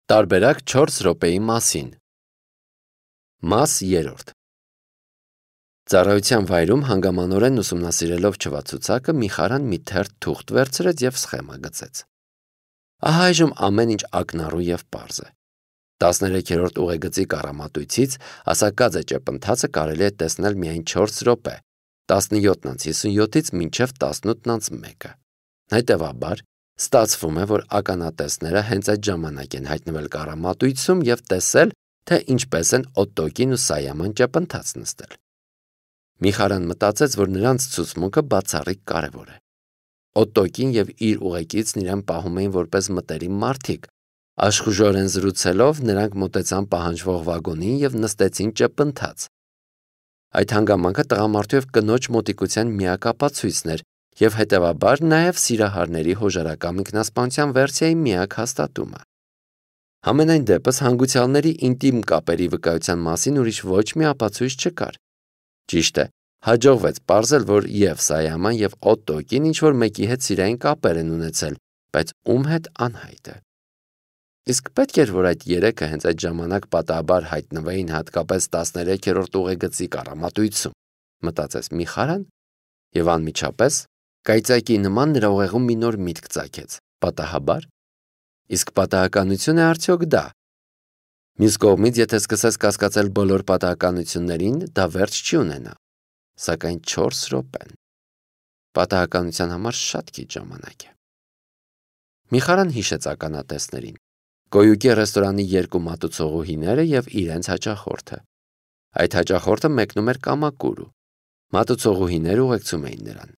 Տարբերակ 4 րոպեի մասին։ Մաս 3. Ծառայության վայրում հանգամանորեն ուսումնասիրելով չվացուցակը Միխարան մի թերթ թուղթ վերցրեց և սխեմա գծեց։ Ահա այժմ ամեն ինչ ակնառու և պարզ է։ 13-րդ ուղեգծի կառամատույցից ասակաձե ճեպընթացը կարելի է տեսնել միայն 4 րոպե, 17:57-ից մինչև 18:01։ Հետևաբար, ստացվում է, որ ականատեսները հենց այդ ժամանակ են հայտնվել կառամատույցում և տեսել, թե ինչպես են Օտոկին ու Սայաման ճեպընթաց նստել։ Միխարան մտածեց, որ նրանց ցուցմունքը բացառիկ կարևոր է։ Օտոկին և իր ուղեկիցն իրեն պահում էին որպես մտերիմ մարդիկ։ Աշխուժորեն զրուցելով, նրանք մոտեցան պահանջվող վագոնին և նստեցին ճեպընթաց։ Այդ հանգամանքը տղամարդու և կնոջ մոտիկության միակ ապացույցն էր և հետևաբար նաև սիրահարների հոժարակամ ինքնասպանության վերսիայի միակ հաստատումը։ Համենայն դեպս հանգուցյալների ինտիմ կապերի վկայության մասին ուրիշ ոչ մի ապացույց չկար։ Ճիշտ է, հաջողվեց պարզել, որ և Սայաման և Օտոկին ինչ-որ մեկի հետ սիրային կապեր են ունեցել, բայց ում հետ անհայտ է։ Իսկ պետք էր, որ այդ երեքը հենց այդ ժամանակ պատահաբար հայտնվեին հատկապես 13-րդ ուղեգծի կառամատույցում, մտածեց Միխարան և անմիջապես կայծակի նման նրա ուղեղում մի նոր միտք ծագեց. պատահաբար։ Իսկ պատահականություն է արդյոք դա։ Մյուս կողմից, եթե սկսես կասկածել բոլոր պատահականություններին, դա վերջ չի ունենա։ Սակայն 4 րոպեն պատահականության համար շատ քիչ ժամանակ է։ Միխարան հիշեց ականատեսներին՝ Կոյուկի ռեստորանի 2 մատուցողուհիները և իրենց հաճախորդը։ Այդ հաճախորդը մեկնում էր Կամակուրու։ Մատուցողուհիները ուղեկցում էին նրան։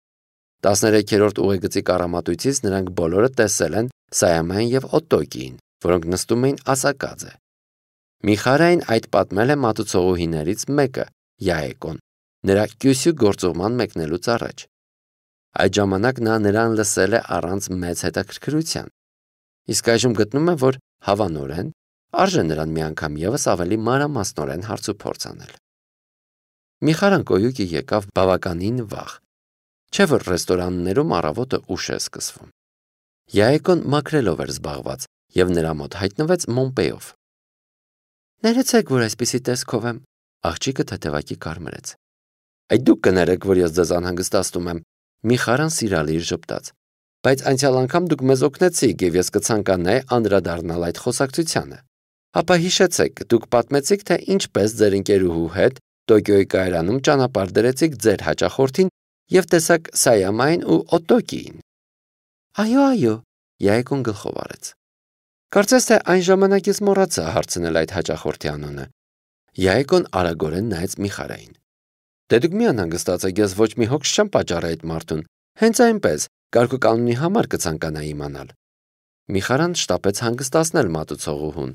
13-րդ ուղեգծի կառամատույցից նրանք բոլորը տեսել են Սայամանին և Օտոկիին, որոնք նստում էին ասակաձե։ Միխարային այդ պատմել է մատուցողուհիներից մեկը՝ Յաեկոն, նրա կյուսյու գործուղման մեկնելուց առաջ։ Այդ ժամանակ նա նրան լսել է առանց մեծ հետաքրքրության։ Իսկ այժմ գտնում է, որ հավանորեն արժե նրան մի անգամ ևս ավելի մանրամասնորեն հարցուփորձ անել։ Միխարան Կոյուկի եկավ բավականին վաղ։ Չէ՞ որ ռեստորաններում առավոտը ուշ է սկսվում։ Յաեկոն մաքրելով էր զբաղված և նրա մոտ հայտնվեց Մոմպեյով։ Ներեցեք, որ այսպիսի տեսքով եմ, աղջիկը թեթևակի կարմրեց։ Այդ դուք կներեք, որ ես ձեզ անհանգստացնում եմ, Միխարան սիրալիր ժպտաց։ Բայց անցյալ անգամ դուք մեզ օգնեցիք և ես կցանկանայի անդրադառնալ այդ խոսակցությանը։ Ապա հիշեցեք, դուք պատմեցիք, թե ինչպես ձեր ընկերուհու հետ Տոկիոյի կայարանում ճանապարհ դրեցիք ձեր հաճախորդին և տեսաք Սայամային ու Օտոկիին։ Այո, Յաեկոն գլխով արեց։ Կարծես թե այն ժամանակ ես մոռացա հարցնել այդ հաճախորդի անունը։ Յաեկոն արագորեն նայեց Միխարային։ Դե դուք մի անհանգստացեք, ես ոչ մի հոգս չեմ պատճառի այդ մարդուն։ Հենց այնպես, կարգուկանոնի համար կցանկանայի իմանալ։ Միխարան շտապեց հանգստացնել մատուցողուհուն։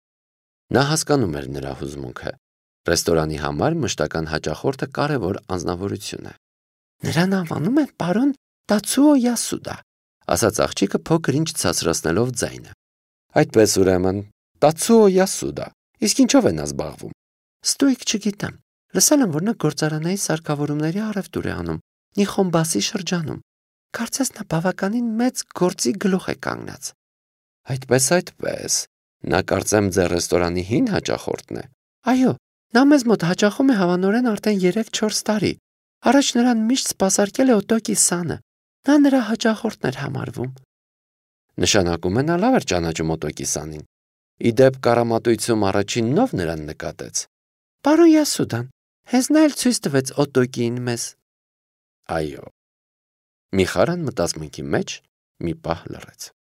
Նա հասկանում էր նրա հուզմունքը։ Ռեստորանի համար մշտական հաճախորդը կարևոր անձնավորություն է։ Նրան անվանում են պարոն Տացուո Յասուդա, ասաց աղջիկը փոքր-ինչ ցածրացնելով ձայնը։ Այդպես ուրեմն, Տացուո Յասուդա, իսկ ինչով է նա զբաղվում։ Ստույգ չգիտեմ։ Լսել եմ, որ նա գործարանային սարքավորումների առևտուր է անում Նիխոմբասի շրջանում։ Կարծես նա բավականին մեծ գործի գլուխ է կանգնած։ Այդպես, նա կարծեմ ձեր ռեստորանի հին հաճախորդն է։ Այո, նա մեզ մոտ հաճախում է հավանորեն արդեն 3-4 տարի։ Առաջ նրան միշտ սպասարկել է Օտոկի Սանը։ Նա նրա հաճախորդն էր համարվում։ Նշանակում է նա լավ էր ճանաչում Օտոկի Սանին։ Ի դեպ կառամատույցում առաջինն ով նրան նկատեց։ Պարոն Յասուդան, հենց նա էլ ցույց տվեց Օտոկիին մեզ։ Այո։ Միխարան մտածմունքի մեջ մի պահ լռեց։